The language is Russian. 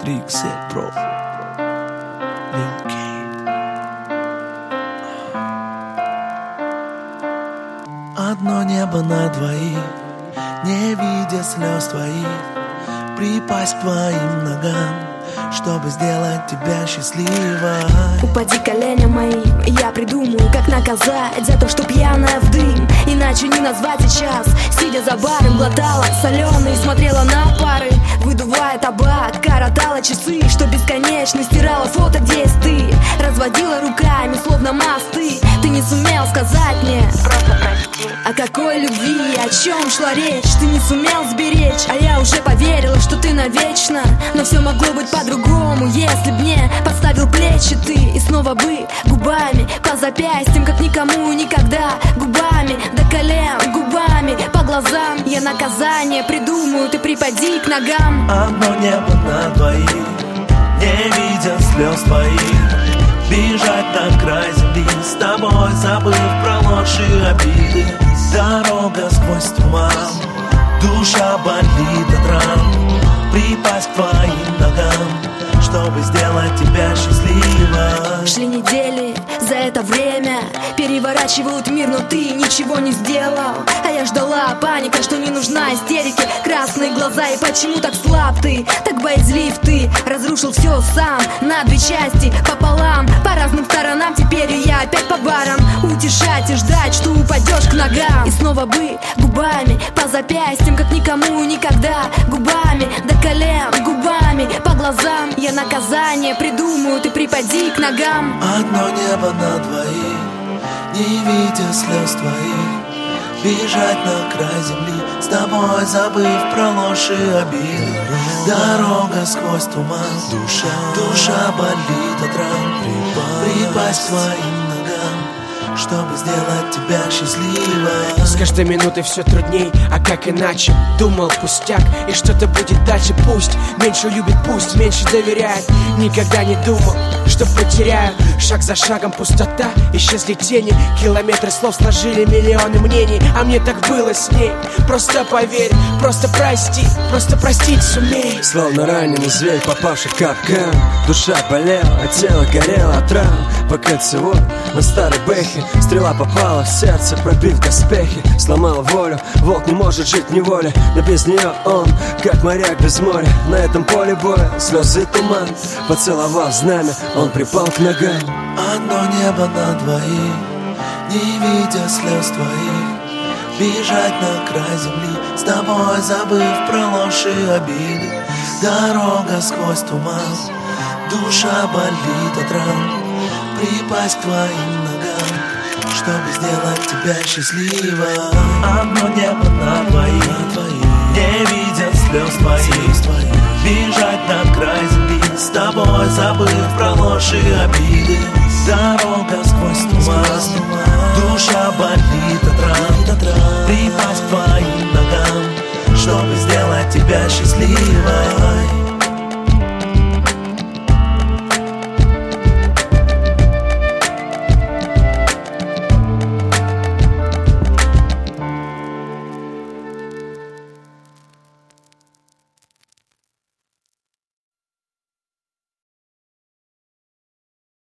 Риксет, бро. Одно небо на двоих, не видя слез твоих, припасть к твоим ногам, чтобы сделать тебя счастливой. Упади коленям моим, и я придумаю, как наказать за то, что пьяная в дым. Иначе не назвать сейчас. Сидя за баром, глотала соленый, смотрела на пары, выдувая табак, коротала часы, что бесконечно стирала фото, где есть ты. Разводила руками, словно мосты. Ты не сумел сказать мне просто прости. О какой любви, о чем шла речь? Ты не сумел сберечь, а я уже поверила, что ты навечно. Но все могло быть по-другому, если б мне подставил плечи ты. И снова бы губами по запястьям, как никому никогда. Губами до колен, губами по глазам. Я наказание придумаю, ты припади к ногам. Одно небо на двоих, не видя слез твоих, бежать на край земли с тобой, забыв про ложь и обиды. Дорога сквозь туман, душа болит от ран, припасть к твоим ногам, чтобы сделать тебя счастливой. Шли недели, за это время переворачивают мир, но ты ничего не сделал. А я ждала, паника, что не нужна истерики. Красные глаза, и почему так слаб ты, так боязлив ты. Разрушил все сам, на две части, пополам, по разным сторонам. Теперь я опять по барам, утешать и ждать, что упадешь к ногам. И снова бы губами по запястьям, как никому никогда. Губами до колен, губами по глазам. Я наказание придумаю, ты припади к ногам. Одно небо на двоих, не видя слез твоих, бежать на край земли с тобой, забыв про ложь и обиды. Дорога сквозь туман, душа болит от ран, припасть к твоим ногам, чтобы сделать тебя счастливой. С каждой минутой все трудней, а как иначе? Думал пустяк, и что-то будет дальше. Пусть меньше любит, пусть меньше доверяет. Никогда не думал, что потеряю. Шаг за шагом пустота, исчезли тени. Километры слов сложили миллионы мнений. А мне так было с ней. Просто поверь, просто прости, просто простить сумей. Словно раненый зверь, попавший в капкан. Душа болела, а тело горело от ран. По кольцевой на старой бэхе стрела попала в сердце, пробив доспехи. Сломала волю, волк не может жить в неволе. Но без нее он, как моряк без моря. На этом поле боя слезы и туман. Поцеловав знамя, он припал к ногам. Одно небо на двоих, не видя слез твоих, бежать на край земли с тобой, забыв про ложь и обиды. Дорога сквозь туман, душа болит от ран, припасть к твоим ногам, чтобы сделать тебя счастливой. Одно небо на двоих, не видя слез твоих, бежать на край земли с тобой, забыв про ложь и обиды. Дорога сквозь туман, душа болит от ран, припасть к твоим ногам, чтобы сделать тебя счастливой.